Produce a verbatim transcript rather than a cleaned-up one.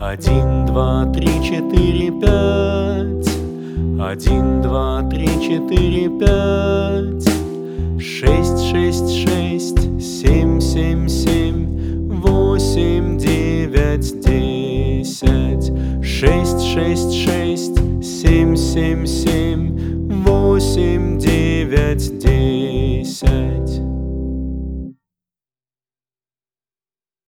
Один, два, три, четыре, пять. Один, два, три, четыре, пять. Шесть, шесть, шесть. Семь, семь, семь. Восемь, девять, десять. Шесть, шесть, шесть. Семь, семь, семь. Восемь, девять, десять.